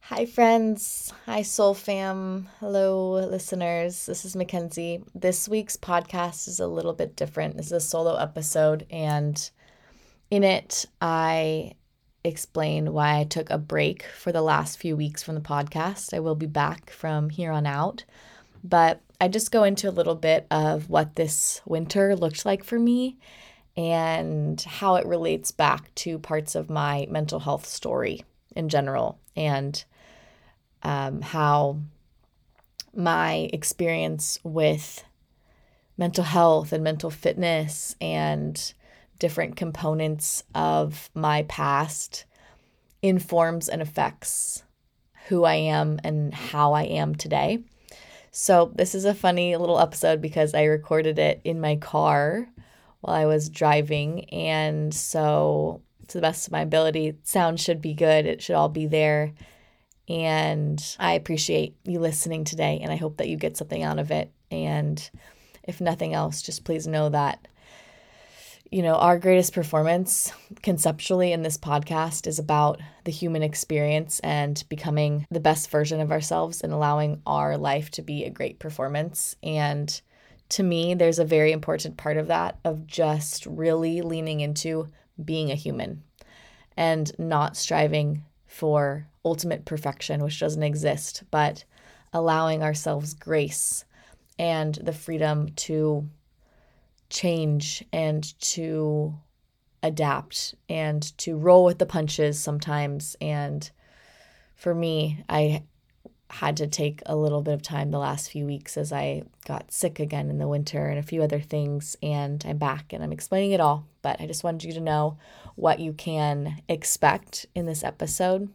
Hi, friends. Hi, Soul Fam. Hello, listeners. This is Mackenzie. This week's podcast is a little bit different. This is a solo episode, and in it, I explain why I took a break for the last few weeks from the podcast. I will be back from here on out, but I just go into a little bit of what this winter looked like for me and how it relates back to parts of my mental health story in general, and how my experience with mental health and mental fitness and different components of my past informs and affects who I am and how I am today. So this is a funny little episode because I recorded it in my car while I was driving, and so to the best of my ability, sound should be good. It should all be there. And I appreciate you listening today, and I hope that you get something out of it. And if nothing else, just please know that, our greatest performance conceptually in this podcast is about the human experience and becoming the best version of ourselves and allowing our life to be a great performance. And to me, there's a very important part of that, of just really leaning into being a human and not striving for ultimate perfection, which doesn't exist, but allowing ourselves grace and the freedom to change and to adapt and to roll with the punches sometimes. And for me, I had to take a little bit of time the last few weeks as I got sick again in the winter and a few other things, and I'm back and I'm explaining it all. But I just wanted you to know what you can expect in this episode.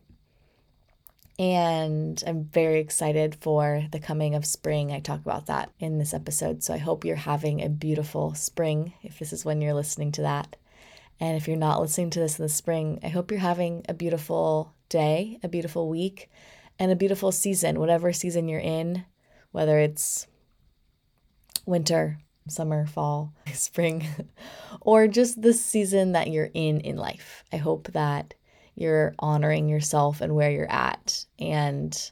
And I'm very excited for the coming of spring. I talk about that in this episode. So I hope you're having a beautiful spring, if this is when you're listening to that. And if you're not listening to this in the spring, I hope you're having a beautiful day, a beautiful week, and a beautiful season, whatever season you're in, whether it's winter, summer, fall, spring, or just the season that you're in life. I hope that you're honoring yourself and where you're at, and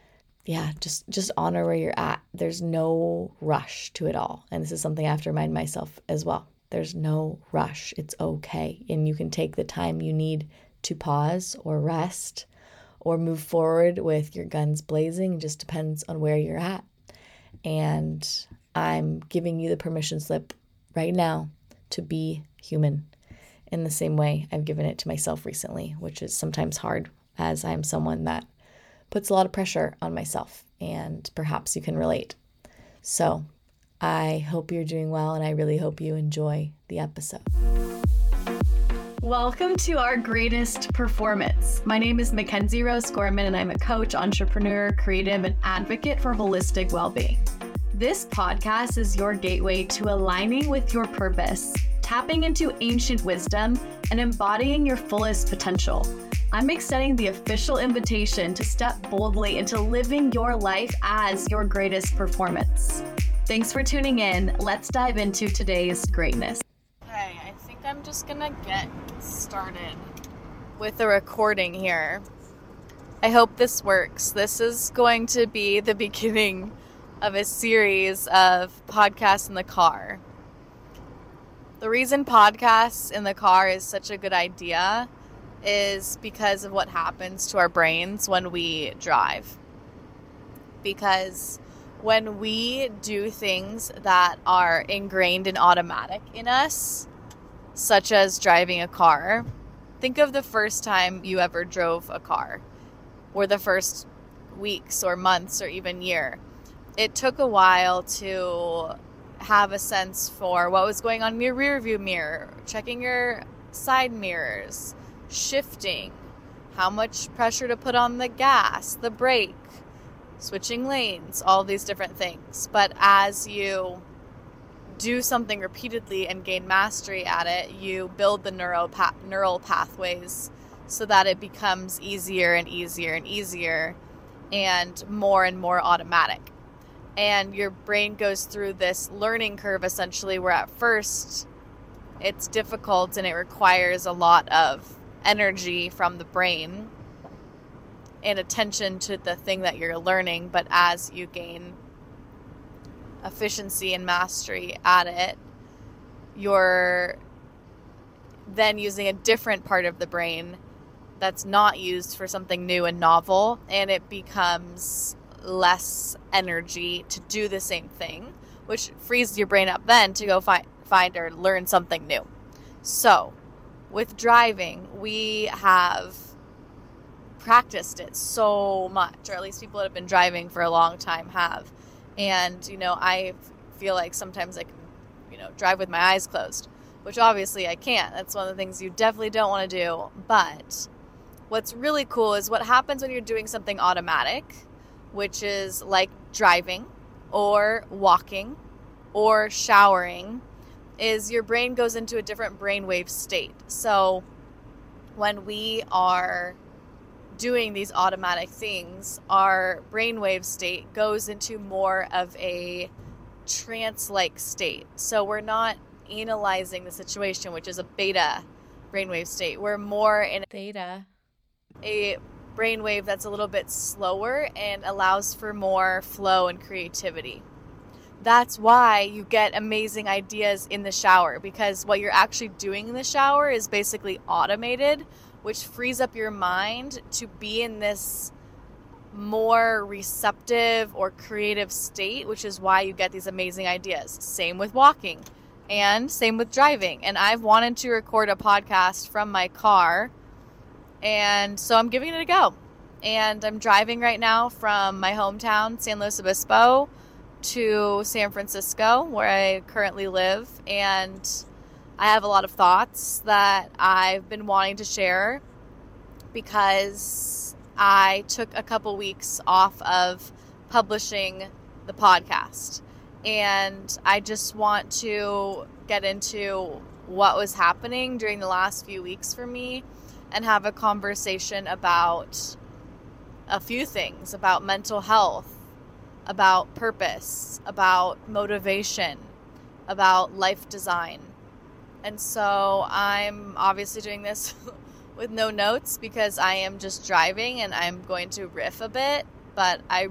just honor where you're at. There's no rush to it all. And this is something I have to remind myself as well. There's no rush. It's okay. And you can take the time you need to pause or rest or move forward with your guns blazing. It just depends on where you're at. And I'm giving you the permission slip right now to be human in the same way I've given it to myself recently, which is sometimes hard, as I'm someone that puts a lot of pressure on myself, and perhaps you can relate. So I hope you're doing well, and I really hope you enjoy the episode. Welcome to Our Greatest Performance. My name is Mackenzie Rose Gorman, and I'm a coach, entrepreneur, creative, and advocate for holistic well-being. This podcast is your gateway to aligning with your purpose, tapping into ancient wisdom, and embodying your fullest potential. I'm extending the official invitation to step boldly into living your life as your greatest performance. Thanks for tuning in. Let's dive into today's greatness. Okay, I think I'm just gonna get started with the recording here. I hope this works. This is going to be the beginning of a series of podcasts in the car. The reason podcasts in the car is such a good idea is because of what happens to our brains when we drive. Because when we do things that are ingrained and automatic in us, such as driving a car, think of the first time you ever drove a car, or the first weeks or months or even year. It took a while to have a sense for what was going on in your rear view mirror, checking your side mirrors, shifting, how much pressure to put on the gas, the brake, switching lanes, all these different things. But as you do something repeatedly and gain mastery at it, you build the neural pathways so that it becomes easier and easier and easier and more automatic. And your brain goes through this learning curve, essentially, where at first it's difficult and it requires a lot of energy from the brain. and attention to the thing that you're learning. But as you gain efficiency and mastery at it, you're then using a different part of the brain that's not used for something new and novel, and it becomes less energy to do the same thing, which frees your brain up then to go find or learn something new. So with driving, we have practiced it so much, or at least people that have been driving for a long time have. And, I feel like sometimes I can, drive with my eyes closed, which obviously I can't. That's one of the things you definitely don't want to do. But what's really cool is what happens when you're doing something automatic, which is like driving or walking or showering, is your brain goes into a different brainwave state. So when we are doing these automatic things, our brainwave state goes into more of a trance-like state. So we're not analyzing the situation, which is a beta brainwave state. We're more in theta, a brainwave that's a little bit slower and allows for more flow and creativity. That's why you get amazing ideas in the shower, because what you're actually doing in the shower is basically automated, which frees up your mind to be in this more receptive or creative state, which is why you get these amazing ideas. Same with walking and same with driving. And I've wanted to record a podcast from my car, and so I'm giving it a go. And I'm driving right now from my hometown, San Luis Obispo, to San Francisco, where I currently live. And I have a lot of thoughts that I've been wanting to share, because I took a couple weeks off of publishing the podcast. And I just want to get into what was happening during the last few weeks for me and have a conversation about a few things, about mental health, about purpose, about motivation, about life design. And so I'm obviously doing this with no notes because I am just driving and I'm going to riff a bit, but I'm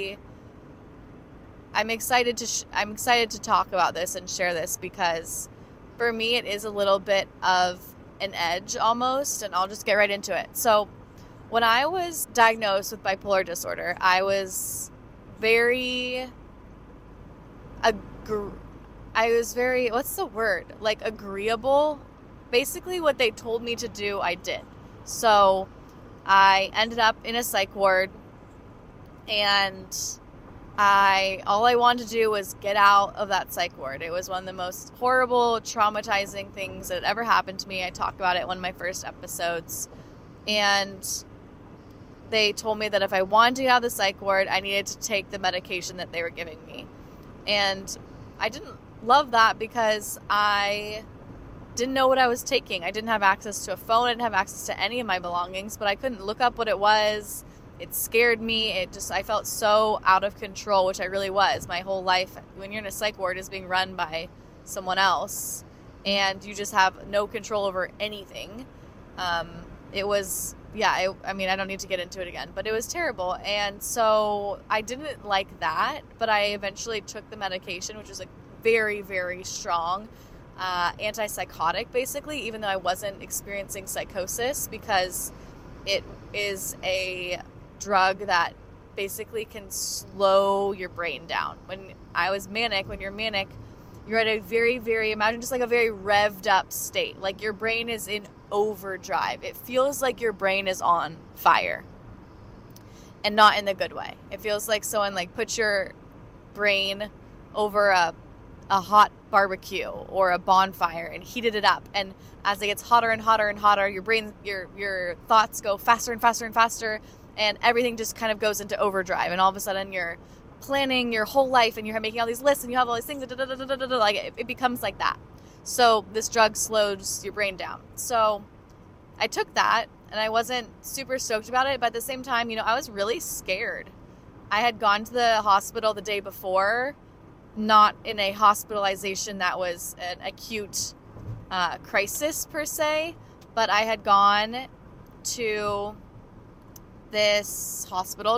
excited to talk about this and share this, because for me it is a little bit of an edge almost, and I'll just get right into it. So when I was diagnosed with bipolar disorder, I was very agreeable. Basically what they told me to do, I did. So I ended up in a psych ward, and all I wanted to do was get out of that psych ward. It was one of the most horrible, traumatizing things that ever happened to me. I talked about it in one of my first episodes. And they told me that if I wanted to get out of the psych ward, I needed to take the medication that they were giving me. And I didn't love that, because I didn't know what I was taking. I didn't have access to a phone. I didn't have access to any of my belongings, but I couldn't look up what it was. It scared me. I felt so out of control, which I really was. My whole life, when you're in a psych ward, is being run by someone else, and you just have no control over anything. It was, I don't need to get into it again, but it was terrible. And so I didn't like that, but I eventually took the medication, which was a very, very strong antipsychotic, basically, even though I wasn't experiencing psychosis, because it is a drug that basically can slow your brain down. When you're manic, you're at a very, very, imagine just like a very revved up state. Like your brain is in overdrive. It feels like your brain is on fire, and not in the good way. It feels like someone put your brain over a hot barbecue or a bonfire and heated it up. And as it gets hotter and hotter and hotter, your thoughts go faster and faster and faster, and everything just kind of goes into overdrive. And all of a sudden you're planning your whole life, and you're making all these lists, and you have all these things, it becomes like that. So this drug slows your brain down. So I took that, and I wasn't super stoked about it, but at the same time, I was really scared. I had gone to the hospital the day before, not in a hospitalization that was an acute crisis per se, but I had gone to this hospital,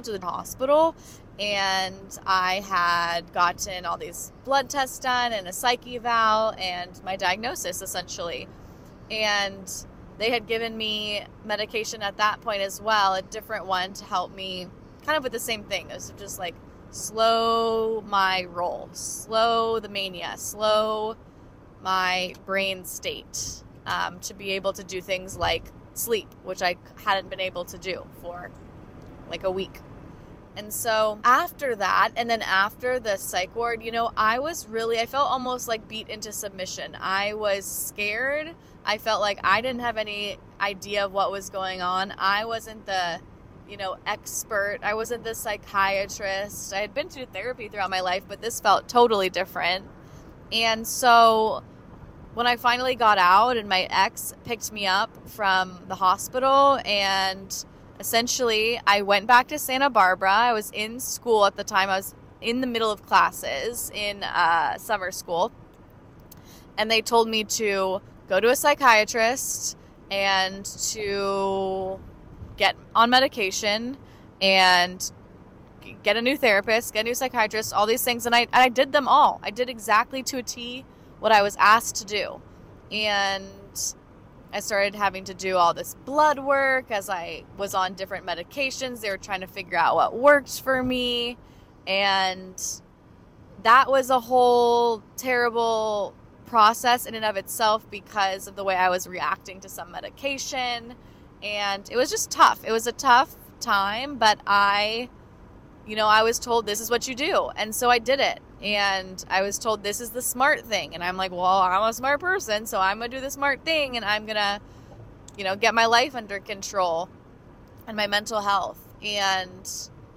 and I had gotten all these blood tests done and a psych eval and my diagnosis, essentially. And they had given me medication at that point as well, a different one, to help me kind of with the same thing. It was just like slow my roll, slow the mania, slow my brain state, to be able to do things like sleep, which I hadn't been able to do for like a week. And so after that, and then after the psych ward, I felt almost like beat into submission. I was scared. I felt like I didn't have any idea of what was going on. I wasn't the, expert. I wasn't the psychiatrist. I had been to therapy throughout my life, but this felt totally different. And so when I finally got out and my ex picked me up from the hospital, and essentially I went back to Santa Barbara. I was in school at the time. I was in the middle of classes in summer school. And they told me to go to a psychiatrist and to get on medication and get a new therapist, get a new psychiatrist, all these things. And I did them all. I did exactly to a T what I was asked to do. And I started having to do all this blood work as I was on different medications. They were trying to figure out what worked for me. And that was a whole terrible process in and of itself because of the way I was reacting to some medication. And it was just tough. It was a tough time, but I was told this is what you do. And so I did it. And I was told this is the smart thing. And I'm like, well, I'm a smart person, so I'm going to do the smart thing. And I'm going to, get my life under control and my mental health. And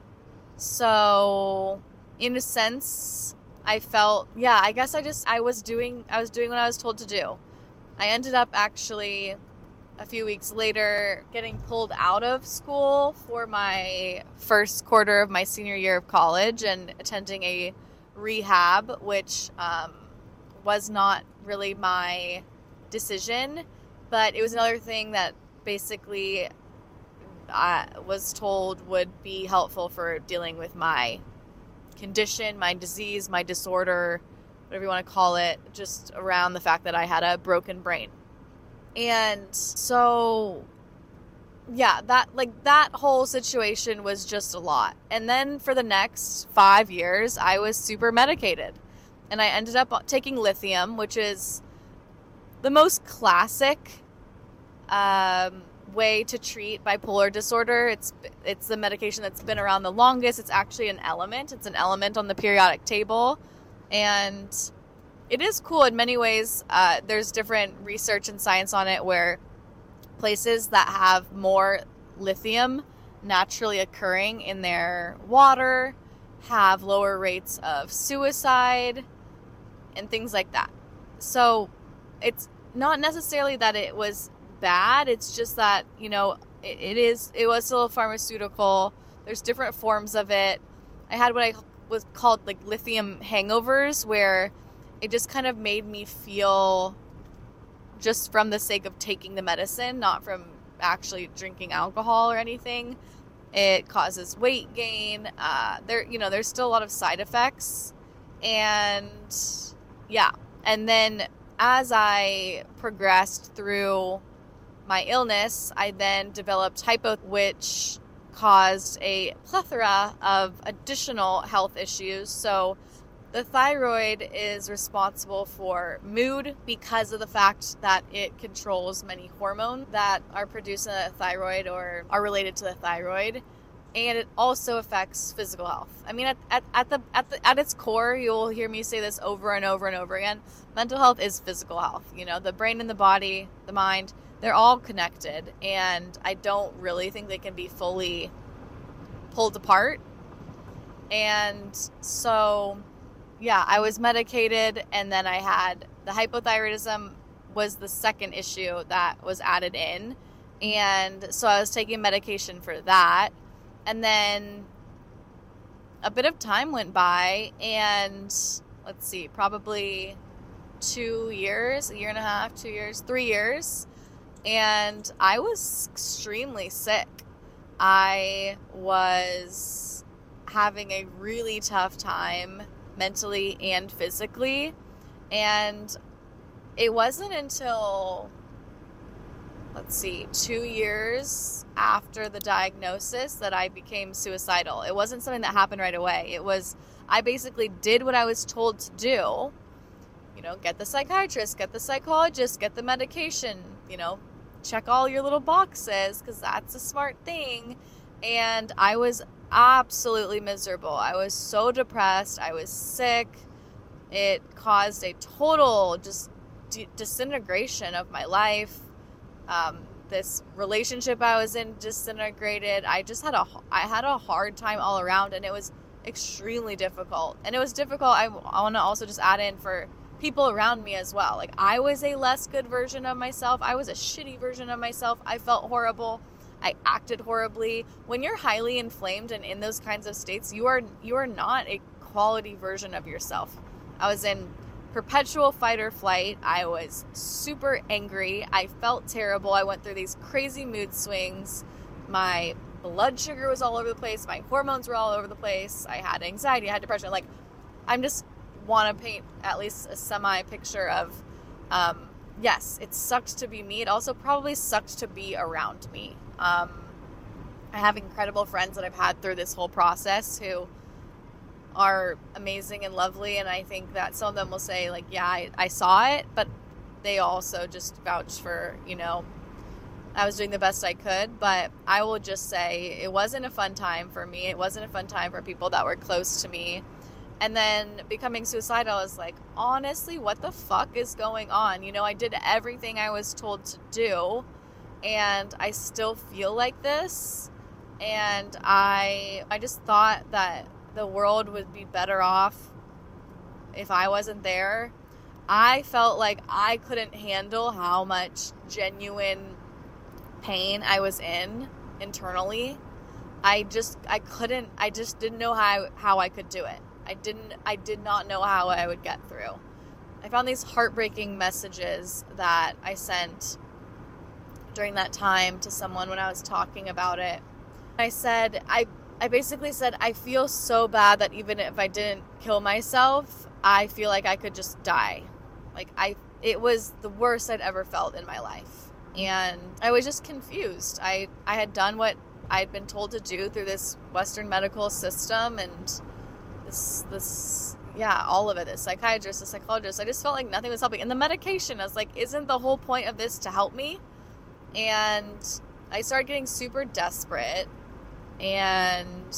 so in a sense, I felt, I guess I was doing what I was told to do. I ended up actually a few weeks later getting pulled out of school for my first quarter of my senior year of college and attending a rehab, which was not really my decision, but it was another thing that basically I was told would be helpful for dealing with my condition, my disease, my disorder, whatever you want to call it, just around the fact that I had a broken brain. And so, that whole situation was just a lot. And then for the next 5 years, I was super medicated. And I ended up taking lithium, which is the most classic way to treat bipolar disorder. It's the medication that's been around the longest. It's actually an element. It's an element on the periodic table. And it is cool in many ways. There's different research and science on it where places that have more lithium naturally occurring in their water have lower rates of suicide and things like that. So it's not necessarily that it was bad. It's just that, it was still a pharmaceutical. There's different forms of it. I had what I was called like lithium hangovers, where it just kind of made me feel just from the sake of taking the medicine, not from actually drinking alcohol or anything. It causes weight gain. There's still a lot of side effects. And and then as I progressed through my illness, I then developed hypo, which caused a plethora of additional health issues. So the thyroid is responsible for mood because of the fact that it controls many hormones that are produced in the thyroid or are related to the thyroid. And it also affects physical health. I mean, at its core, you'll hear me say this over and over and over again. Mental health is physical health. The brain and the body, the mind, they're all connected. And I don't really think they can be fully pulled apart. And so, I was medicated, and then I had the hypothyroidism was the second issue that was added in. And so I was taking medication for that. And then a bit of time went by, and probably 2 years, a year and a half, 2 years, 3 years. And I was extremely sick. I was having a really tough time mentally and physically. And it wasn't until, 2 years after the diagnosis that I became suicidal. It wasn't something that happened right away. I basically did what I was told to do. Get the psychiatrist, get the psychologist, get the medication, check all your little boxes because that's a smart thing. And I was absolutely miserable. I was so depressed. I was sick. It caused a total just disintegration of my life. This relationship I was in disintegrated. I had a hard time all around, and it was extremely difficult. And it was difficult. I want to also just add in for people around me as well. Like, I was a less good version of myself. I was a shitty version of myself. I felt horrible. I acted horribly. When you're highly inflamed and in those kinds of states, you are not a quality version of yourself. I was in perpetual fight or flight. I was super angry. I felt terrible. I went through these crazy mood swings. My blood sugar was all over the place. My hormones were all over the place. I had anxiety. I had depression. Like, I'm just want to paint at least a semi picture of, yes, it sucked to be me. It also probably sucked to be around me. I have incredible friends that I've had through this whole process who are amazing and lovely. And I think that some of them will say, like, yeah, I saw it, but they also just vouch for, I was doing the best I could. But I will just say it wasn't a fun time for me. It wasn't a fun time for people that were close to me. And then becoming suicidal is like, honestly, what the fuck is going on? I did everything I was told to do, and I still feel like this. And I just thought that the world would be better off if I wasn't there. I felt like I couldn't handle how much genuine pain I was in internally. I just didn't know how I could do it. I did not know how I would get through. I found these heartbreaking messages that I sent during that time to someone when I was talking about it. I basically said, I feel so bad that even if I didn't kill myself, I feel like I could just die. It was the worst I'd ever felt in my life. And I was just confused. I had done what I'd been told to do through this Western medical system, and all of it, the psychiatrist, the psychologist. I just felt like nothing was helping. And the medication, I was like, isn't the whole point of this to help me? And I started getting super desperate, and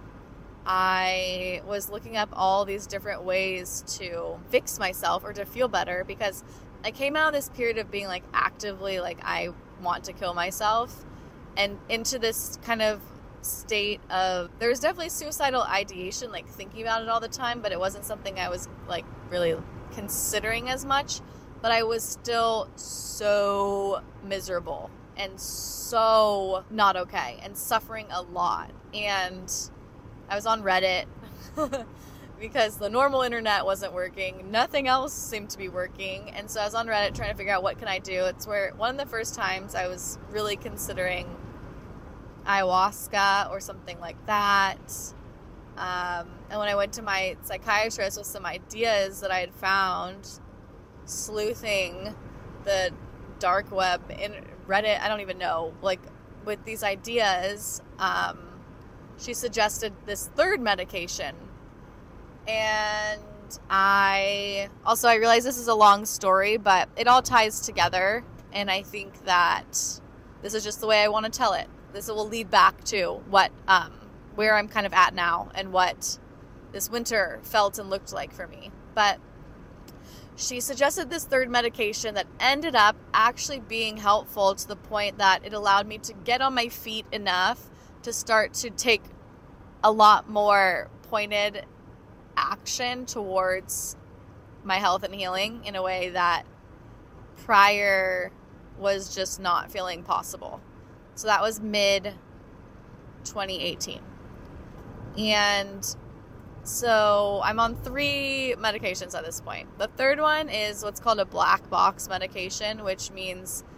I was looking up all these different ways to fix myself or to feel better, because I came out of this period of being like actively like, I want to kill myself, and into this kind of state of, there was definitely suicidal ideation, like thinking about it all the time, but it wasn't something I was like really considering as much. But I was still so miserable and so not okay and suffering a lot. And I was on Reddit because the normal internet wasn't working. Nothing else seemed to be working. And so I was on Reddit trying to figure out what can I do. It's where one of the first times I was really considering ayahuasca or something like that. And when I went to my psychiatrist with some ideas that I had found, sleuthing the dark web in Reddit, I don't even know, like with these ideas, she suggested this third medication. And I realize this is a long story, but it all ties together. And I think that this is just the way I want to tell it. This will lead back to what, where I'm kind of at now and what this winter felt and looked like for me. But she suggested this third medication that ended up actually being helpful to the point that it allowed me to get on my feet enough to start to take a lot more pointed action towards my health and healing in a way that prior was just not feeling possible. So that was mid 2018. And so I'm on 3 medications at this point. The third one is what's called a black box medication, which means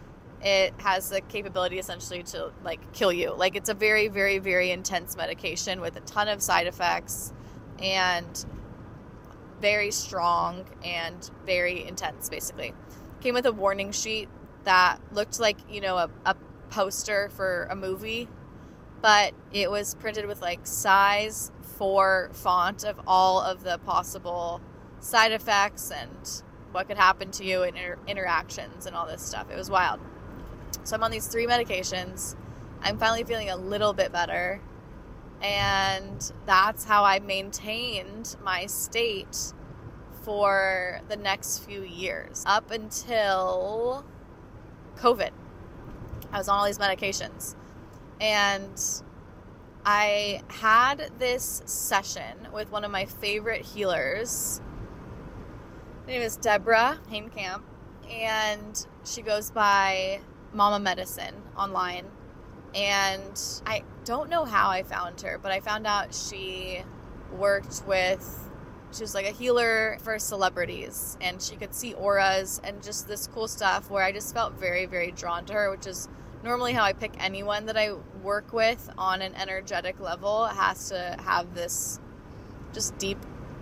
it has the capability essentially to like kill you. Like it's a very, very, very intense medication with a ton of side effects and very strong and very intense, basically. Came with a warning sheet that looked like, a poster for a movie, but it was printed with like size 4 font of all of the possible side effects and what could happen to you in interactions and all this stuff. It was wild. So I'm on these 3 medications. I'm finally feeling a little bit better. And that's how I maintained my state for the next few years. Up until COVID. I was on all these medications. And I had this session with one of my favorite healers. Her name is Deborah Hainkamp. And she goes by Mama Medicine online. And I don't know how I found her, but I found out she was like a healer for celebrities, and she could see auras and just this cool stuff where I just felt very, very drawn to her, which is normally how I pick anyone that I work with on an energetic level. It has to have this just deep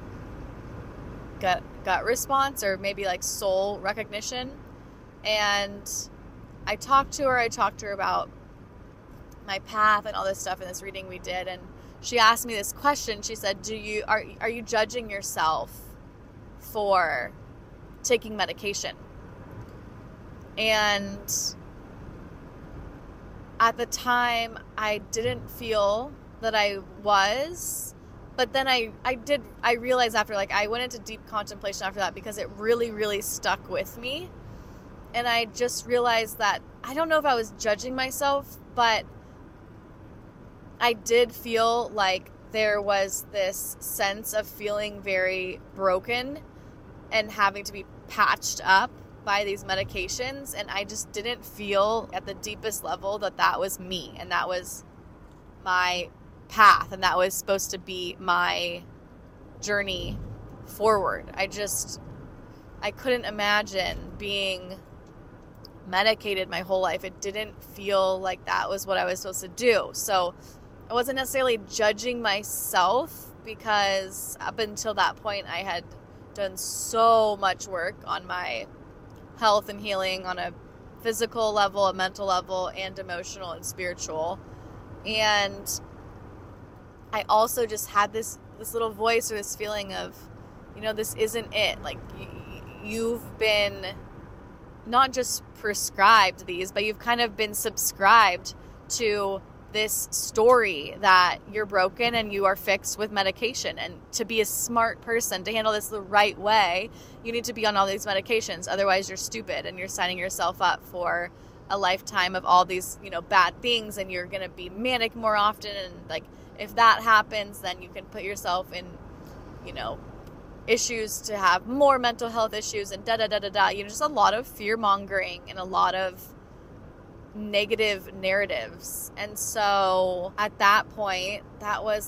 gut response, or maybe like soul recognition. And I talked to her about my path and all this stuff in this reading we did, and she asked me this question. She said, are you judging yourself for taking medication? And at the time I didn't feel that I was, but then I realized after, like, I went into deep contemplation after that, because it really, really stuck with me. And I just realized that I don't know if I was judging myself, but I did feel like there was this sense of feeling very broken and having to be patched up by these medications. And I just didn't feel at the deepest level that was me, and that was my path, and that was supposed to be my journey forward. I couldn't imagine being medicated my whole life. It didn't feel like that was what I was supposed to do. So I wasn't necessarily judging myself, because up until that point I had done so much work on my health and healing on a physical level, a mental level, and emotional and spiritual. And I also just had this little voice, or this feeling of, this isn't it. Like, you've been not just prescribed these, but you've kind of been subscribed to this story that you're broken and you are fixed with medication. And to be a smart person, to handle this the right way, you need to be on all these medications. Otherwise, you're stupid, and you're signing yourself up for a lifetime of all these, bad things, and you're going to be manic more often. And like, if that happens, then you can put yourself in, issues to have more mental health issues and just a lot of fear mongering and a lot of negative narratives. And so at that point, that was,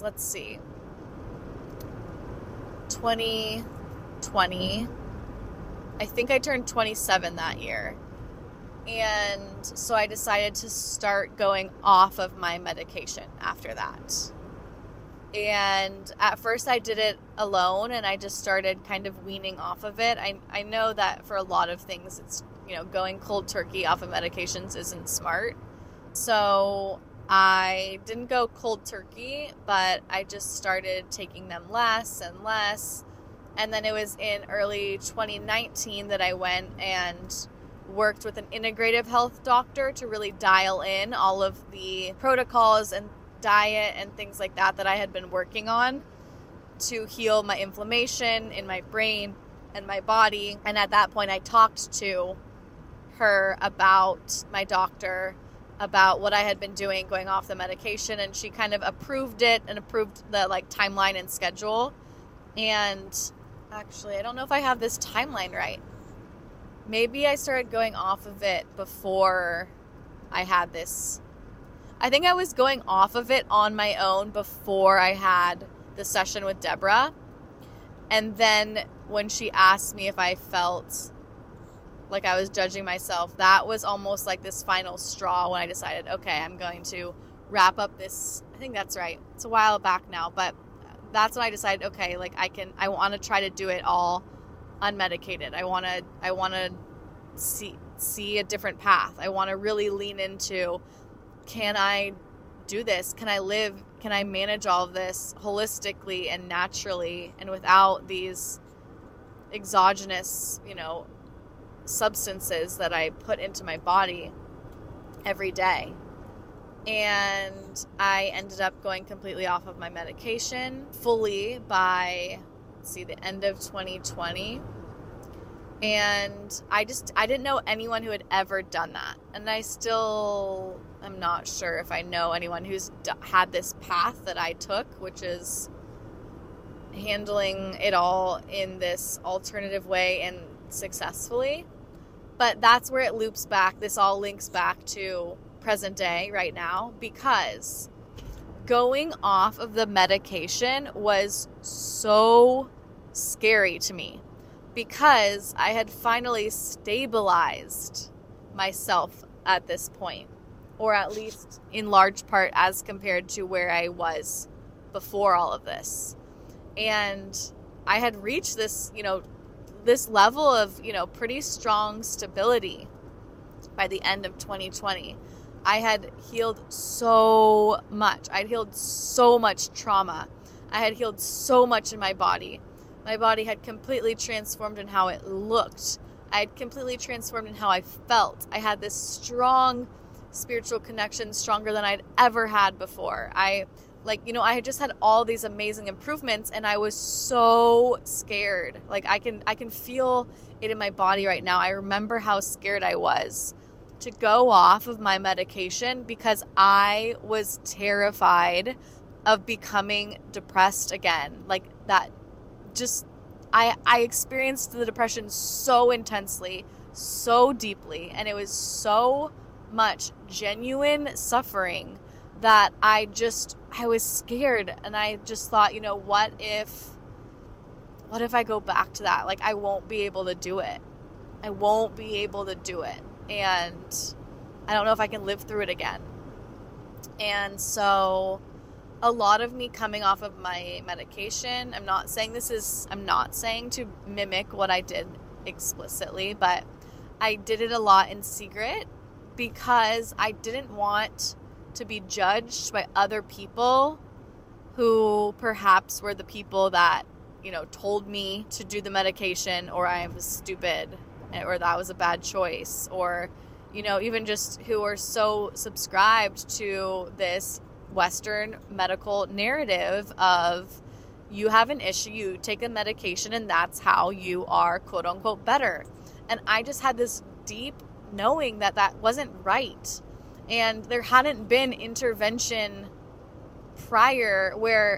2020. I think I turned 27 that year. And so I decided to start going off of my medication after that. And at first I did it alone, and I just started kind of weaning off of it. I know that for a lot of things, it's, going cold turkey off of medications isn't smart. So I didn't go cold turkey, but I just started taking them less and less. And then it was in early 2019 that I went and worked with an integrative health doctor to really dial in all of the protocols and diet and things like that I had been working on to heal my inflammation in my brain and my body. And at that point, I talked to her about my doctor, about what I had been doing going off the medication, and she kind of approved it and approved the timeline and schedule. And actually, I don't know if I have this timeline right. Maybe I started going off of it before I had this. I think I was going off of it on my own before I had the session with Deborah. And then when she asked me if I felt like I was judging myself. That was almost like this final straw when I decided, okay, I'm going to wrap up this. I think that's right. It's a while back now, but that's when I decided, okay, like I want to try to do it all unmedicated. I want to see a different path. I want to really lean into, can I do this? Can I live? Can I manage all of this holistically and naturally and without these exogenous, substances that I put into my body every day? And I ended up going completely off of my medication fully by, the end of 2020. And I didn't know anyone who had ever done that. And I still am not sure if I know anyone who's had this path that I took, which is handling it all in this alternative way and successfully. But that's where it loops back. This all links back to present day right now, because going off of the medication was so scary to me, because I had finally stabilized myself at this point, or at least in large part as compared to where I was before all of this. And I had reached this, this level of, pretty strong stability by the end of 2020. I had healed so much. I'd healed so much trauma. I had healed so much in my body. My body had completely transformed in how it looked. I had completely transformed in how I felt. I had this strong spiritual connection, stronger than I'd ever had before. I had just had all these amazing improvements, and I was so scared. Like I can feel it in my body right now. I remember how scared I was to go off of my medication, because I was terrified of becoming depressed again. Like that, just, I experienced the depression so intensely, so deeply, and it was so much genuine suffering that I was scared. And I just thought, what if I go back to that? Like, I won't be able to do it. And I don't know if I can live through it again. And so a lot of me coming off of my medication, I'm not saying to mimic what I did explicitly, but I did it a lot in secret, because I didn't want to be judged by other people who perhaps were the people that, told me to do the medication, or I was stupid, or that was a bad choice, or, even just who are so subscribed to this Western medical narrative of, you have an issue, you take a medication, and that's how you are quote unquote better. And I just had this deep knowing that wasn't right. And there hadn't been intervention prior where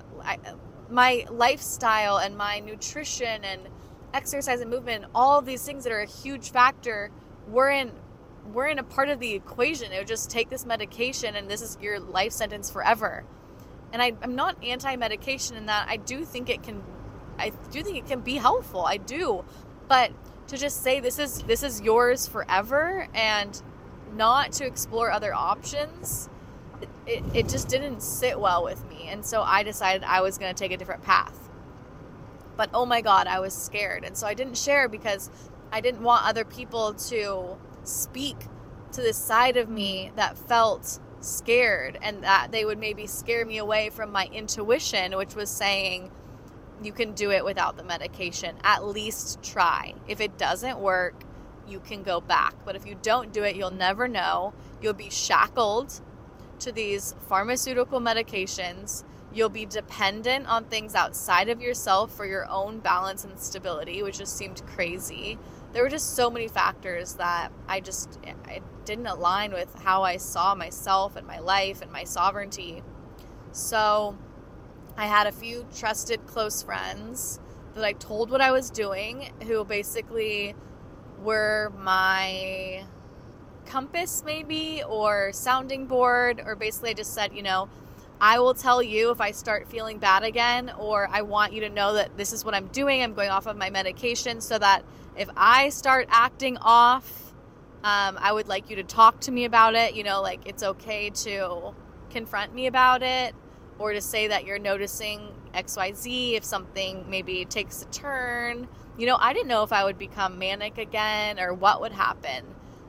my lifestyle and my nutrition and exercise and movement, all of these things that are a huge factor, weren't a part of the equation. It would just take this medication and this is your life sentence forever. And I'm not anti-medication in that. I do think it can be helpful. I do. But to just say this is yours forever and not to explore other options, it just didn't sit well with me. And so I decided I was going to take a different path. But oh my God, I was scared. And so I didn't share, because I didn't want other people to speak to this side of me that felt scared, and that they would maybe scare me away from my intuition, which was saying, you can do it without the medication. At least try. If it doesn't work, you can go back. But if you don't do it, you'll never know. You'll be shackled to these pharmaceutical medications. You'll be dependent on things outside of yourself for your own balance and stability, which just seemed crazy. There were just so many factors that I didn't align with how I saw myself and my life and my sovereignty. So I had a few trusted close friends that I told what I was doing, who basically were my compass maybe, or sounding board, or basically I just said, I will tell you if I start feeling bad again, or I want you to know that this is what I'm doing. I'm going off of my medication, so that if I start acting off, I would like you to talk to me about it. Like, it's okay to confront me about it, or to say that you're noticing XYZ if something maybe takes a turn. I didn't know if I would become manic again or what would happen.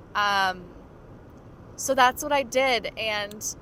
So that's what I did, and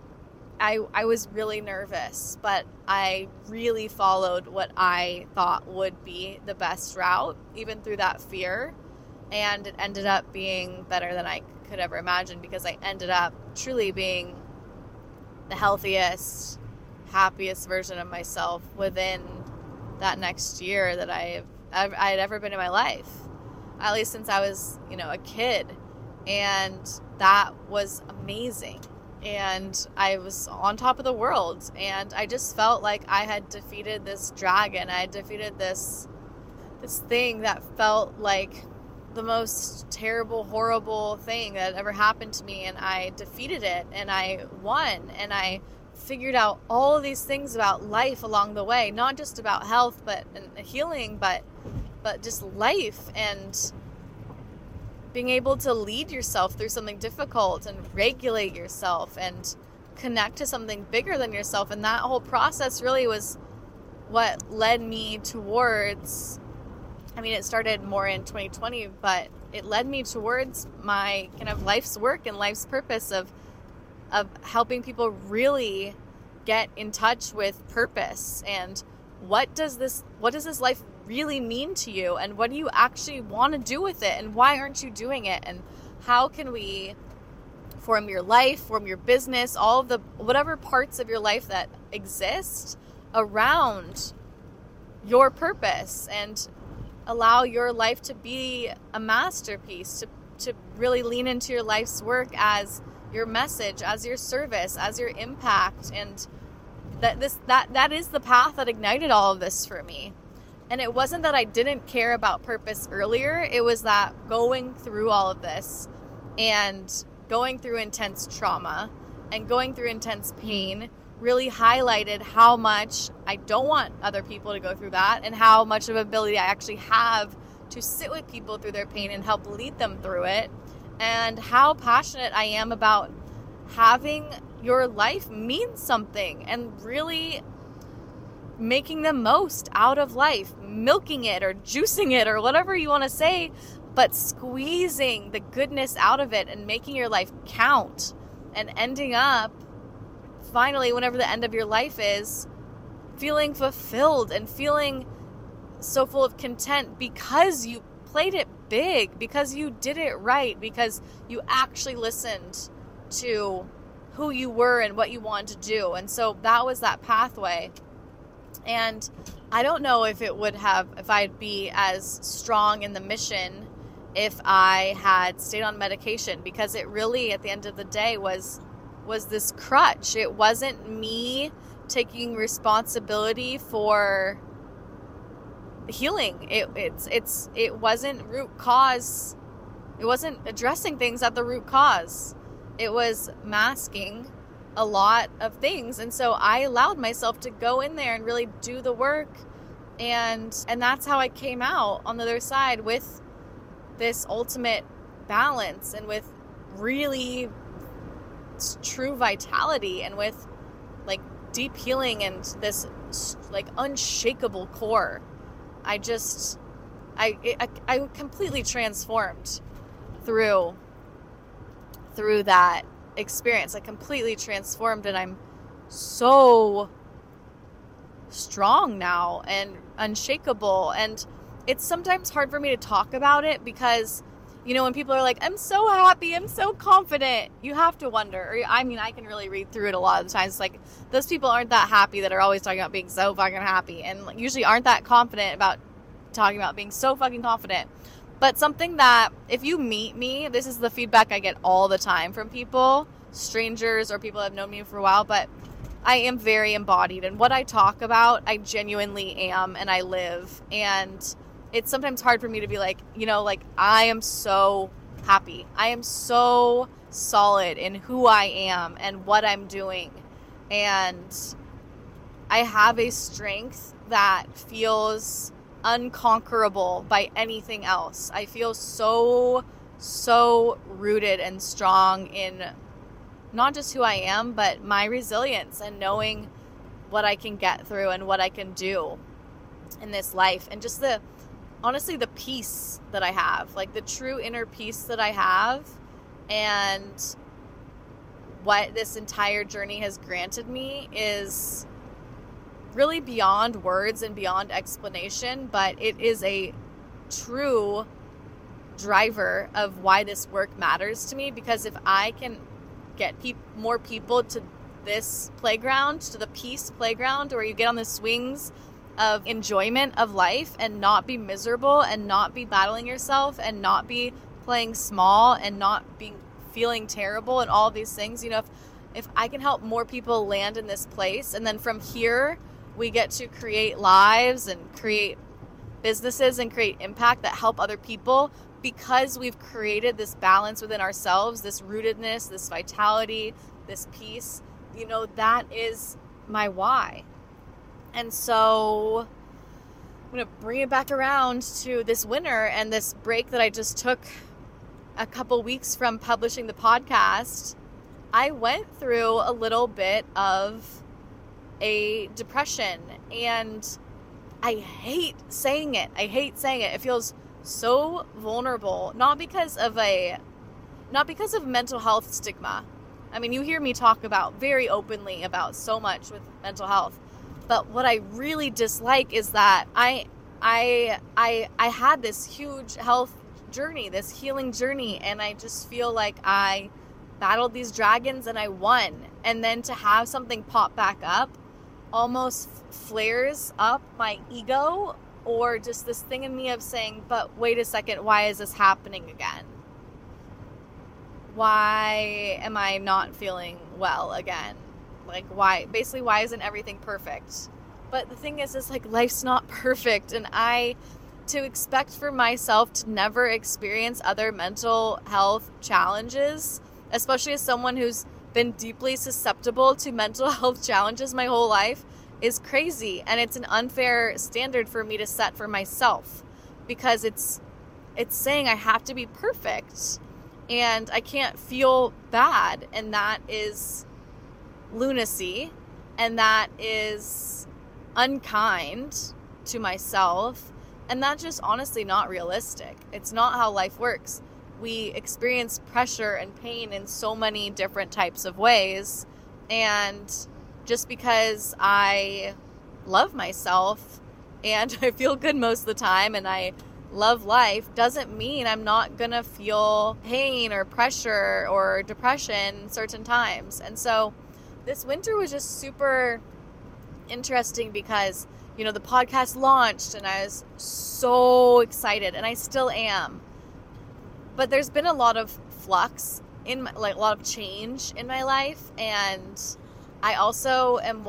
I was really nervous, but I really followed what I thought would be the best route, even through that fear. And it ended up being better than I could ever imagine, because I ended up truly being the healthiest, happiest version of myself within that next year that I had ever been in my life, at least since I was, a kid. And that was amazing. And I was on top of the world, and I just felt like I had defeated this dragon. I had defeated this thing that felt like the most terrible, horrible thing that had ever happened to me, and I defeated it, and I won, and I figured out all of these things about life along the way, not just about health and healing, but just life, and being able to lead yourself through something difficult and regulate yourself and connect to something bigger than yourself. And that whole process really was what led me towards, it started more in 2020, but it led me towards my kind of life's work and life's purpose of helping people really get in touch with purpose, and what does this life really mean to you, and what do you actually want to do with it, and why aren't you doing it, and how can we form your life, form your business, all of the whatever parts of your life that exist around your purpose, and allow your life to be a masterpiece, to really lean into your life's work as your message, as your service, as your impact. And that is the path that ignited all of this for me. And it wasn't that I didn't care about purpose earlier. It was that going through all of this, and going through intense trauma and going through intense pain, really highlighted how much I don't want other people to go through that, and how much of ability I actually have to sit with people through their pain and help lead them through it, and how passionate I am about having your life mean something, and really making the most out of life, milking it or juicing it or whatever you want to say, but squeezing the goodness out of it and making your life count, and ending up finally, whenever the end of your life is, feeling fulfilled and feeling so full of content, because you played it big, because you did it right, because you actually listened to who you were and what you wanted to do. And so that was that pathway. And I don't know if I'd be as strong in the mission if I had stayed on medication, because it really, at the end of the day, was this crutch. It wasn't me taking responsibility for healing. It wasn't root cause. It wasn't addressing things at the root cause. It was masking a lot of things. And so I allowed myself to go in there and really do the work. And that's how I came out on the other side, with this ultimate balance, and with really true vitality, and with like deep healing, and this like unshakable core. I completely transformed through that experience. I completely transformed, and I'm so strong now and unshakable. And it's sometimes hard for me to talk about it, because when people are like, I'm so happy, I'm so confident, you have to wonder, or I can really read through it a lot of the times. It's like, those people aren't that happy that are always talking about being so fucking happy, and usually aren't that confident about talking about being so fucking confident. But something that, if you meet me, this is the feedback I get all the time from people, strangers or people that have known me for a while, but I am very embodied, and what I talk about, I genuinely am, and I live. And it's sometimes hard for me to be like, I am so happy. I am so solid in who I am and what I'm doing. And I have a strength that feels unconquerable by anything else. I feel so rooted and strong in not just who I am, but my resilience and knowing what I can get through and what I can do in this life. And just honestly, the peace that I have, like the true inner peace that I have, and what this entire journey has granted me is really beyond words and beyond explanation, but it is a true driver of why this work matters to me. Because if I can get more people to this playground, to the peace playground, where you get on the swings of enjoyment of life and not be miserable and not be battling yourself and not be playing small and not feeling terrible and all of these things, if I can help more people land in this place, and then from here we get to create lives and create businesses and create impact that help other people, because we've created this balance within ourselves, this rootedness, this vitality, this peace, that is my why. And so I'm going to bring it back around to this winter and this break that I just took a couple weeks from publishing the podcast. I went through a little bit of a depression, and I hate saying it. It feels so vulnerable, not because of mental health stigma. I mean, you hear me talk about very openly about so much with mental health, but what I really dislike is that I had this huge health journey, this healing journey, and I just feel like I battled these dragons and I won. And then to have something pop back up almost flares up my ego, or just this thing in me of saying, but wait a second, why is this happening again? Why am I not feeling well again? Like, why isn't everything perfect? But the thing is like, life's not perfect, and to expect for myself to never experience other mental health challenges, especially as someone who's been deeply susceptible to mental health challenges my whole life, is crazy. And it's an unfair standard for me to set for myself, because it's saying I have to be perfect and I can't feel bad, and that is lunacy, and that is unkind to myself. And that's just honestly not realistic. It's not how life works. We experience pressure and pain in so many different types of ways. And just because I love myself and I feel good most of the time and I love life doesn't mean I'm not going to feel pain or pressure or depression certain times. And so this winter was just super interesting because the podcast launched and I was so excited, and I still am. But there's been a lot of flux a lot of change in my life, and I also am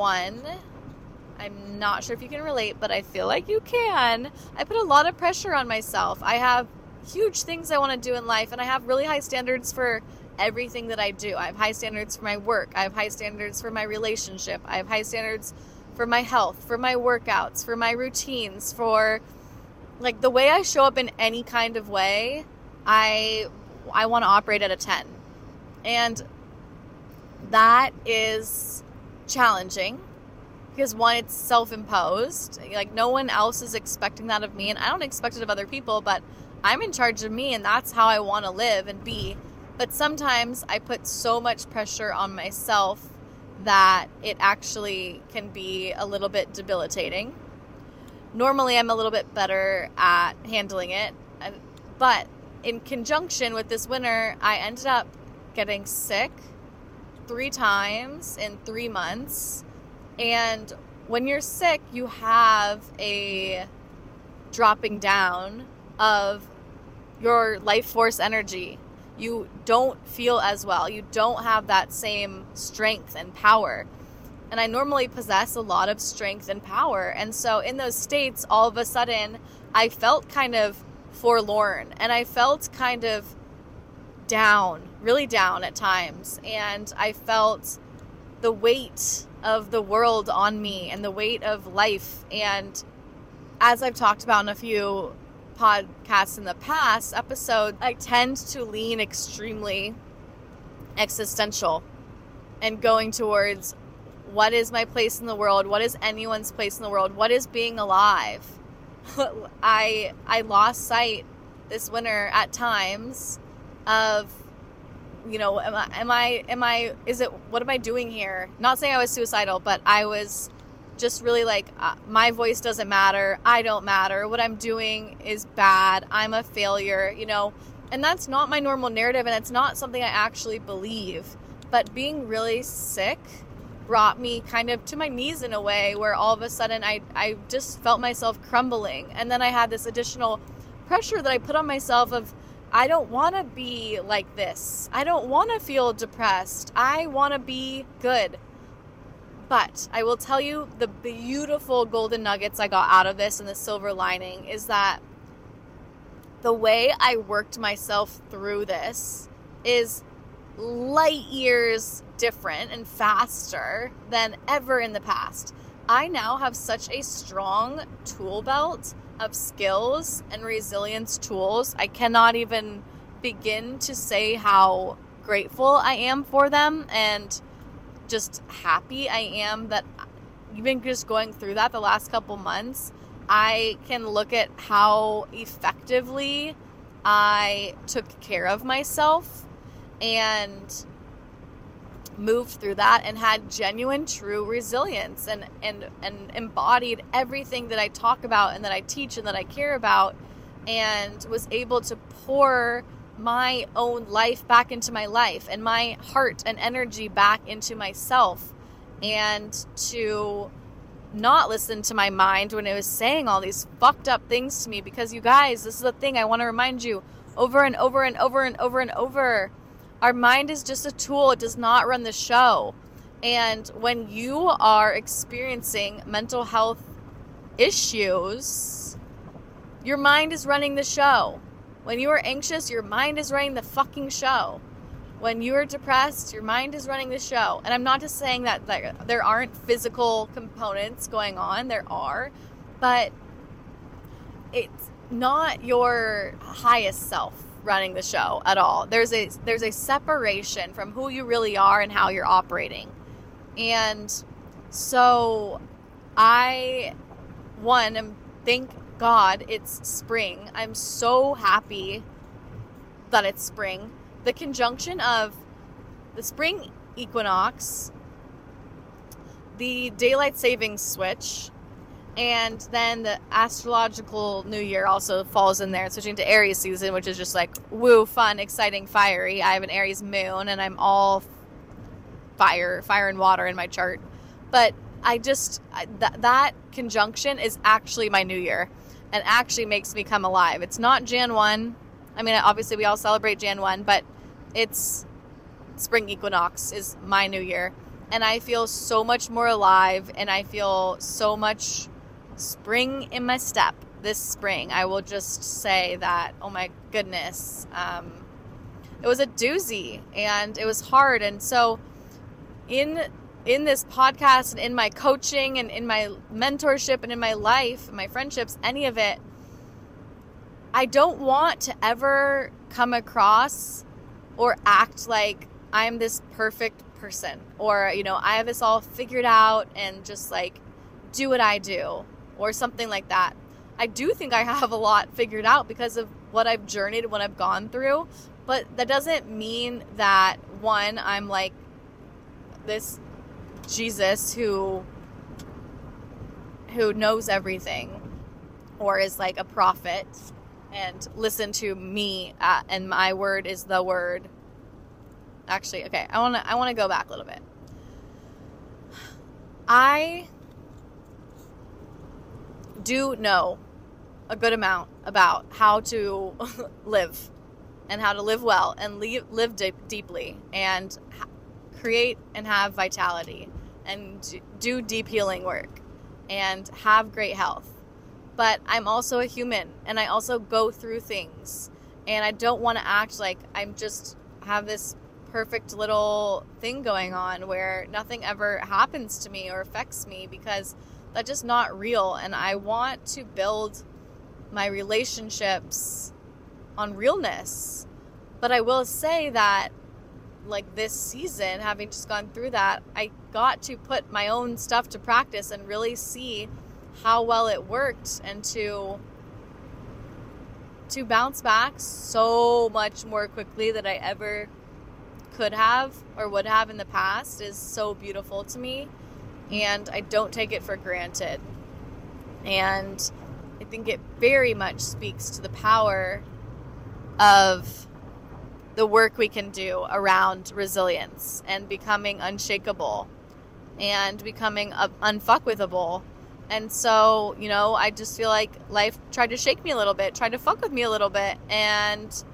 I'm not sure if you can relate, but I feel like you can. I put a lot of pressure on myself. I have huge things I want to do in life, and I have really high standards for everything that I do. I have high standards for my work. I have high standards for my relationship. I have high standards for my health, for my workouts, for my routines, for the way I show up in any kind of way. I want to operate at a 10. And that is challenging because, one, it's self-imposed. No one else is expecting that of me, and I don't expect it of other people, but I'm in charge of me, and that's how I want to live and be. But sometimes I put so much pressure on myself that it actually can be a little bit debilitating. Normally, I'm a little bit better at handling it, but in conjunction with this winter, I ended up getting sick 3 times in 3 months. And when you're sick, you have a dropping down of your life force energy. You don't feel as well. You don't have that same strength and power. And I normally possess a lot of strength and power. And so in those states, all of a sudden, I felt kind of forlorn, and I felt kind of down, really down at times. And I felt the weight of the world on me and the weight of life. And as I've talked about in a few podcasts in the past episode, I tend to lean extremely existential and going towards what is my place in the world? What is anyone's place in the world? What is being alive? I lost sight this winter at times of, you know, what am I doing here? Not saying I was suicidal, but I was just really like, my voice doesn't matter. I don't matter. What I'm doing is bad. I'm a failure, you know, and that's not my normal narrative. And it's not something I actually believe, but being really sick brought me kind of to my knees in a way where all of a sudden I just felt myself crumbling. And then I had this additional pressure that I put on myself of, I don't want to be like this. I don't want to feel depressed. I want to be good. But I will tell you, the beautiful golden nuggets I got out of this and the silver lining is that the way I worked myself through this is light years different and faster than ever in the past. I now have such a strong tool belt of skills and resilience tools. I cannot even begin to say how grateful I am for them and just happy I am that even just going through that the last couple months, I can look at how effectively I took care of myself and moved through that and had genuine, true resilience and embodied everything that I talk about and that I teach and that I care about, and was able to pour my own life back into my life and my heart and energy back into myself, and to not listen to my mind when it was saying all these fucked up things to me. Because you guys, this is the thing I want to remind you over and over and over and over and over. Our mind is just a tool. It does not run the show. And when you are experiencing mental health issues, your mind is running the show. When you are anxious, your mind is running the fucking show. When you are depressed, your mind is running the show. And I'm not just saying that there aren't physical components going on. There are. But it's not your highest self running the show at all. There's a separation from who you really are and how you're operating. And so thank God it's spring. I'm so happy that it's spring. The conjunction of the spring equinox, the daylight savings switch, and then the astrological new year also falls in there, switching to Aries season, which is just like, woo, fun, exciting, fiery. I have an Aries moon, and I'm all fire and water in my chart. But that conjunction is actually my new year and actually makes me come alive. It's not Jan 1. I mean, obviously we all celebrate Jan 1, but it's spring equinox is my new year. And I feel so much more alive, and I feel so much spring in my step this spring. I will just say that, oh my goodness, it was a doozy and it was hard. And so in this podcast and in my coaching and in my mentorship and in my life, my friendships, any of it, I don't want to ever come across or act like I'm this perfect person, or, you know, I have this all figured out and just like do what I do or something like that. I do think I have a lot figured out because of what I've journeyed, what I've gone through, but that doesn't mean that, one, I'm like this Jesus who knows everything or is like a prophet and listen to me and my word is the word. Actually, okay, I want to go back a little bit. I do know a good amount about how to live and how to live well and live deeply and create and have vitality and do deep healing work and have great health. But I'm also a human, and I also go through things, and I don't want to act like I'm just have this perfect little thing going on where nothing ever happens to me or affects me, because that's just not real. And I want to build my relationships on realness. But I will say that, like, this season, having just gone through that, I got to put my own stuff to practice and really see how well it worked, and to bounce back so much more quickly than I ever could have or would have in the past is so beautiful to me, and I don't take it for granted. And I think it very much speaks to the power of the work we can do around resilience and becoming unshakable and becoming unfuckwithable. And so, I just feel like life tried to shake me a little bit, tried to fuck with me a little bit, and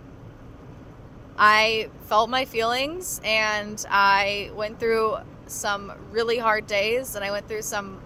I felt my feelings, and I went through some really hard days, and I went through some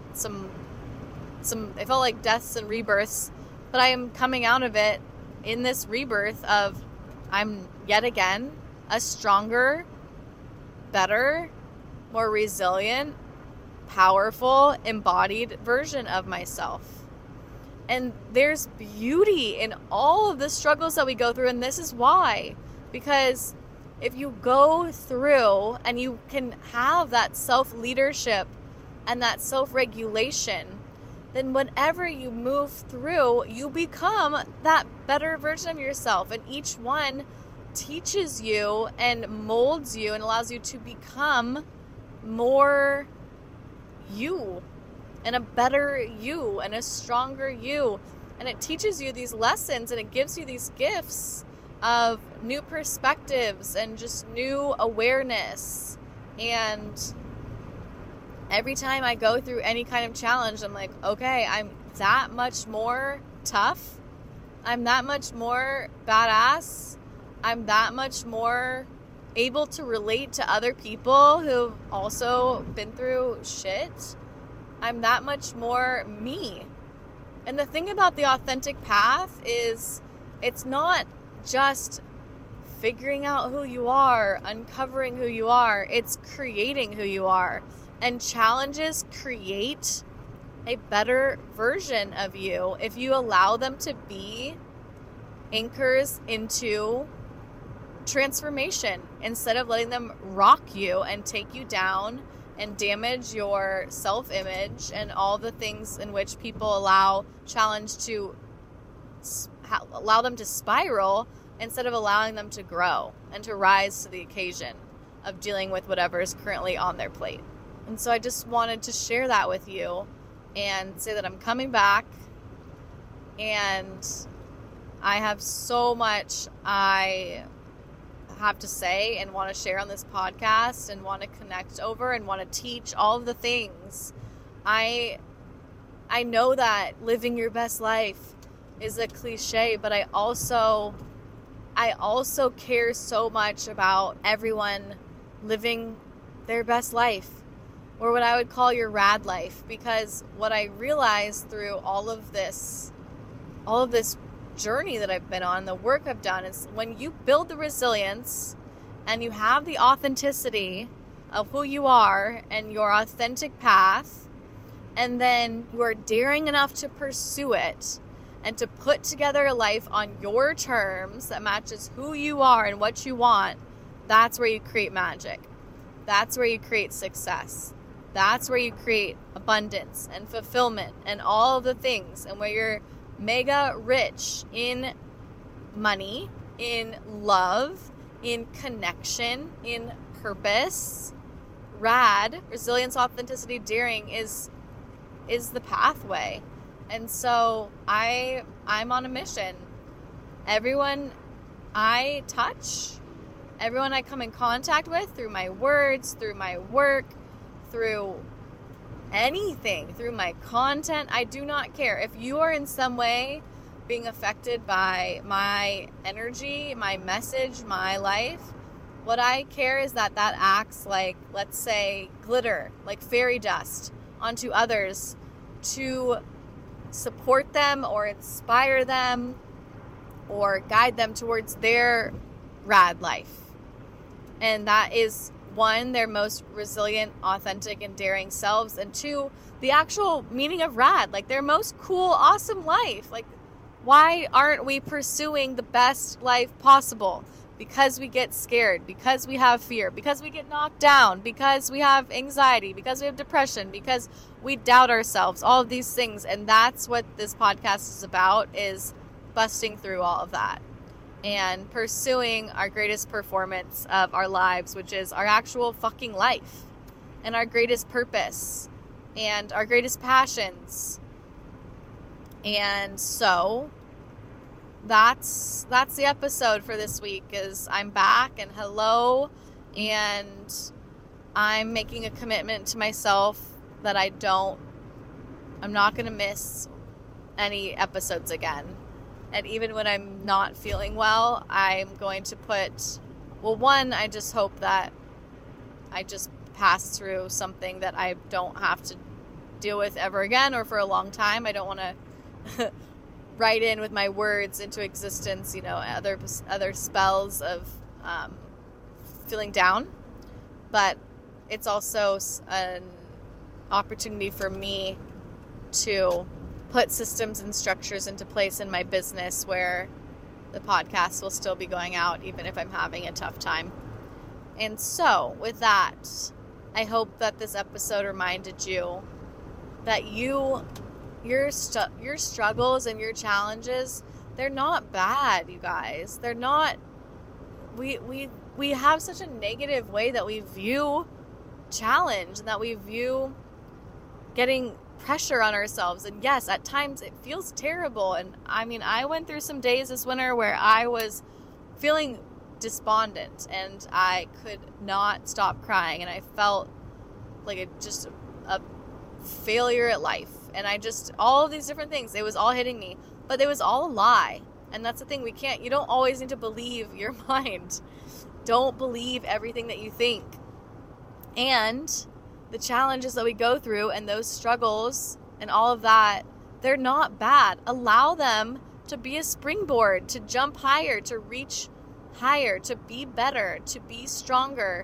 it felt like deaths and rebirths, but I am coming out of it in this rebirth of, I'm yet again a stronger, better, more resilient, powerful, embodied version of myself. And there's beauty in all of the struggles that we go through, and this is why. Because if you go through and you can have that self-leadership and that self-regulation, then whenever you move through, you become that better version of yourself. And each one teaches you and molds you and allows you to become more you, and a better you, and a stronger you. And it teaches you these lessons, and it gives you these gifts of new perspectives and just new awareness. And every time I go through any kind of challenge, I'm like, okay, I'm that much more tough. I'm that much more badass. I'm that much more able to relate to other people who've also been through shit. I'm that much more me. And the thing about the authentic path is, it's not just figuring out who you are, uncovering who you are. It's creating who you are. And challenges create a better version of you if you allow them to be anchors into transformation, instead of letting them rock you and take you down and damage your self-image and all the things in which people allow them to spiral, instead of allowing them to grow and to rise to the occasion of dealing with whatever is currently on their plate. And so I just wanted to share that with you and say that I'm coming back, and I have so much I have to say and want to share on this podcast, and want to connect over, and want to teach all of the things. I know that living your best life is a cliche, but I also care so much about everyone living their best life, or what I would call your rad life, because what I realized through all of this journey that I've been on, the work I've done, is when you build the resilience and you have the authenticity of who you are and your authentic path, and then you are daring enough to pursue it and to put together a life on your terms that matches who you are and what you want, that's where you create magic. That's where you create success. That's where you create abundance and fulfillment and all of the things, and where you're mega rich in money, in love, in connection, in purpose. Rad, resilience, authenticity, daring is the pathway. And so I'm on a mission. Everyone I touch, everyone I come in contact with through my words, through my work, through anything, through my content, I do not care. If you are in some way being affected by my energy, my message, my life, what I care is that acts like, let's say, glitter, like fairy dust onto others, to support them or inspire them or guide them towards their rad life. And that is, one, their most resilient, authentic, and daring selves. And two, the actual meaning of rad, like their most cool, awesome life. Like, why aren't we pursuing the best life possible? Because we get scared, because we have fear, because we get knocked down, because we have anxiety, because we have depression, because we doubt ourselves, all of these things. And that's what this podcast is about, is busting through all of that and pursuing our greatest performance of our lives, which is our actual fucking life and our greatest purpose and our greatest passions. And so that's the episode for this week. Is I'm back and hello, and I'm making a commitment to myself that I'm not going to miss any episodes again. And even when I'm not feeling well, I'm going to one, I just hope that I just pass through something that I don't have to deal with ever again or for a long time. I don't want to write in with my words into existence, other spells of feeling down. But it's also an opportunity for me to put systems and structures into place in my business where the podcast will still be going out even if I'm having a tough time. And so with that, I hope that this episode reminded you that your struggles and your challenges, they're not bad, you guys. They're not. We have such a negative way that we view challenge and that we view getting pressure on ourselves. And yes, at times it feels terrible. And I mean, I went through some days this winter where I was feeling despondent and I could not stop crying, and I felt like just a failure at life. And all of these different things, it was all hitting me, but it was all a lie. And that's the thing, you don't always need to believe your mind. Don't believe everything that you think. And the challenges that we go through and those struggles and all of that, they're not bad. Allow them to be a springboard, to jump higher, to reach higher, to be better, to be stronger.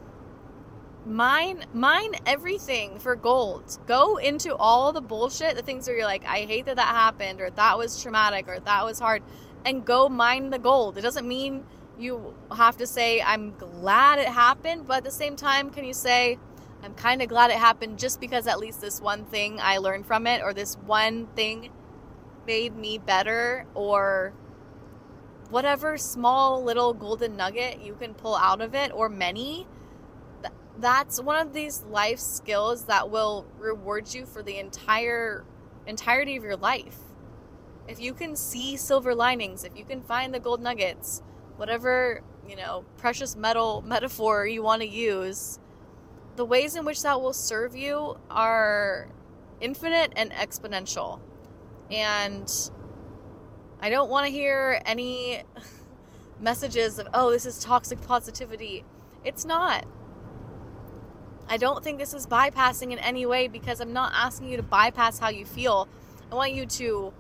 Mine everything for gold. Go into all the bullshit, the things where you're like, I hate that happened, or that was traumatic, or that was hard, and go mine the gold. It doesn't mean you have to say, I'm glad it happened, but at the same time, can you say, I'm kind of glad it happened just because at least this one thing I learned from it, or this one thing made me better, or whatever small little golden nugget you can pull out of it, or many. That's one of these life skills that will reward you for the entirety of your life. If you can see silver linings, if you can find the gold nuggets, whatever, precious metal metaphor you want to use, the ways in which that will serve you are infinite and exponential. And I don't want to hear any messages of, oh, this is toxic positivity. It's not. I don't think this is bypassing in any way, because I'm not asking you to bypass how you feel. I want you to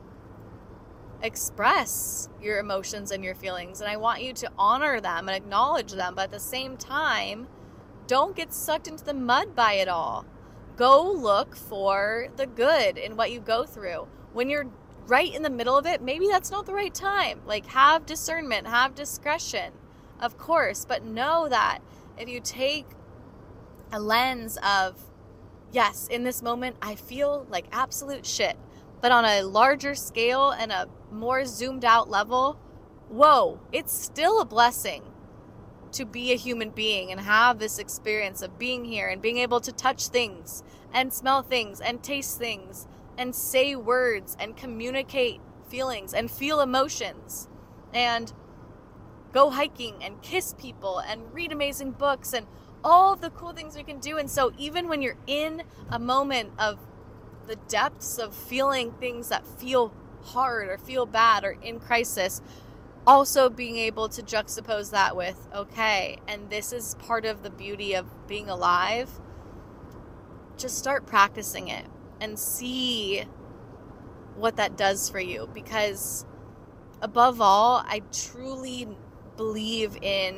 express your emotions and your feelings, and I want you to honor them and acknowledge them, but at the same time, don't get sucked into the mud by it all. Go look for the good in what you go through. When you're right in the middle of it, maybe that's not the right time. Like, have discernment, have discretion, of course, but know that if you take a lens of, yes, in this moment, I feel like absolute shit, but on a larger scale and a more zoomed out level, whoa, it's still a blessing to be a human being and have this experience of being here and being able to touch things and smell things and taste things and say words and communicate feelings and feel emotions and go hiking and kiss people and read amazing books and all of the cool things we can do. And so even when you're in a moment of the depths of feeling things that feel hard or feel bad or in crisis, also being able to juxtapose that with, okay, and this is part of the beauty of being alive. Just start practicing it and see what that does for you, because above all, I truly believe in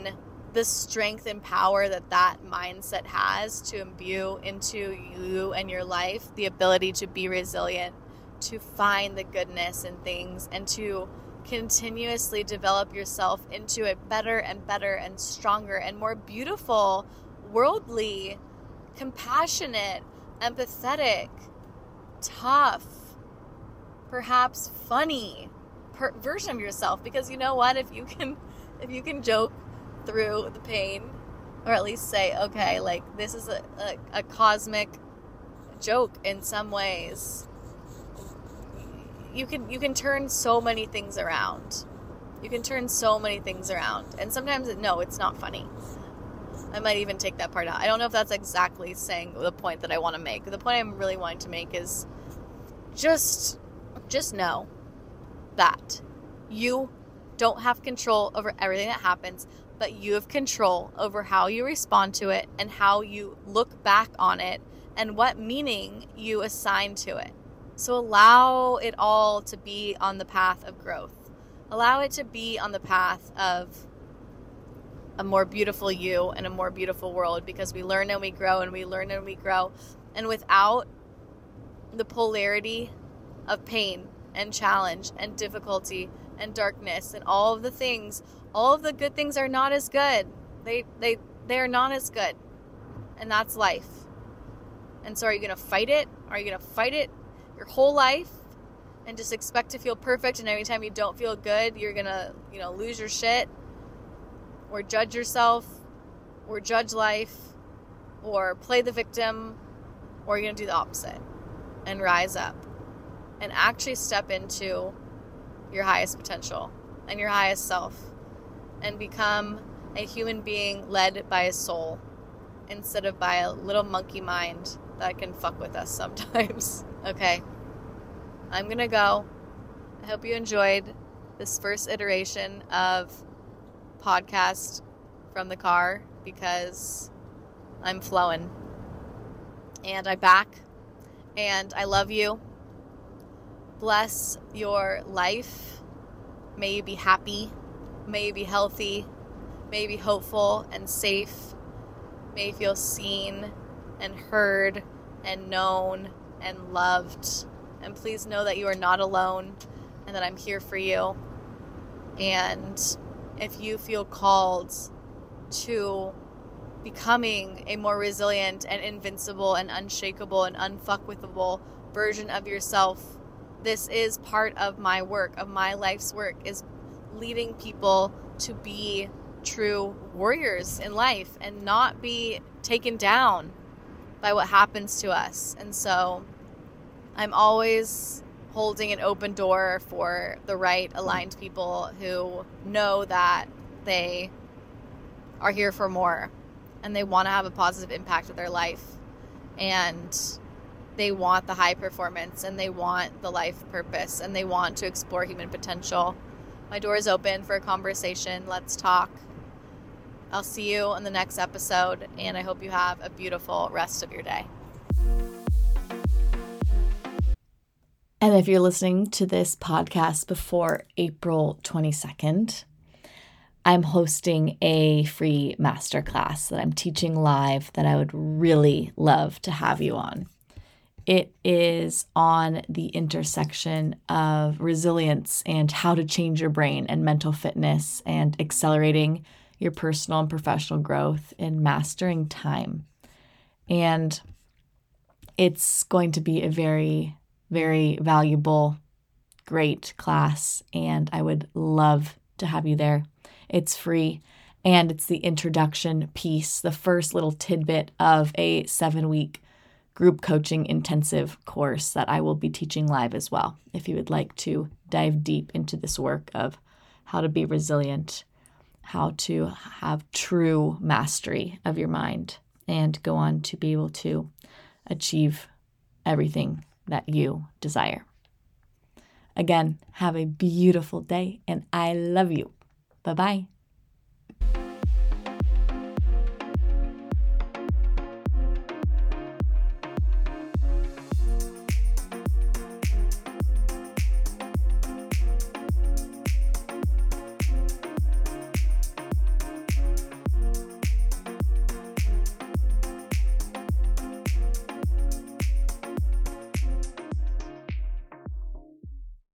the strength and power that mindset has to imbue into you and your life, the ability to be resilient, to find the goodness in things, and to continuously develop yourself into a better and better and stronger and more beautiful, worldly, compassionate, empathetic, tough, perhaps funny version of yourself. Because you know what, if you can joke through the pain, or at least say, okay, like this is a cosmic joke in some ways, you can turn so many things around. And sometimes it's not funny. I might even take that part out. I don't know if that's exactly saying the point that I want to make. The point I'm really wanting to make is just know that you don't have control over everything that happens, but you have control over how you respond to it and how you look back on it and what meaning you assign to it. So allow it all to be on the path of growth. Allow it to be on the path of a more beautiful you and a more beautiful world, because we learn and we grow and we learn and we grow. And without the polarity of pain and challenge and difficulty and darkness and all of the things, all of the good things are not as good. They are not as good. And that's life. And so are you going to fight it? Are you going to fight it your whole life and just expect to feel perfect, and every time you don't feel good, you're going to, lose your shit, or judge yourself, or judge life, or play the victim, or you're going to do the opposite and rise up and actually step into your highest potential and your highest self and become a human being led by a soul instead of by a little monkey mind that can fuck with us sometimes. Okay, I'm gonna go. I hope you enjoyed this first iteration of podcast from the car, because I'm flowing and I'm back and I love you. Bless your life. May you be happy. May you be healthy. May you be hopeful and safe. May you feel seen and heard and known and loved. And please know that you are not alone and that I'm here for you. And if you feel called to becoming a more resilient and invincible and unshakable and unfuckwithable version of yourself, this is part of my work, of my life's work, is leading people to be true warriors in life and not be taken down by what happens to us. And so I'm always holding an open door for the right aligned people who know that they are here for more and they want to have a positive impact with their life, and they want the high performance and they want the life purpose and they want to explore human potential. My door is open for a conversation. Let's talk. I'll see you on the next episode, and I hope you have a beautiful rest of your day. And if you're listening to this podcast before April 22nd, I'm hosting a free masterclass that I'm teaching live that I would really love to have you on. It is on the intersection of resilience and how to change your brain and mental fitness and accelerating your personal and professional growth and mastering time. And it's going to be a very, very valuable, great class, and I would love to have you there. It's free, and it's the introduction piece, the first little tidbit of a 7-week group coaching intensive course that I will be teaching live as well. If you would like to dive deep into this work of how to be resilient, how to have true mastery of your mind, and go on to be able to achieve everything that you desire. Again, have a beautiful day, and I love you. Bye-bye.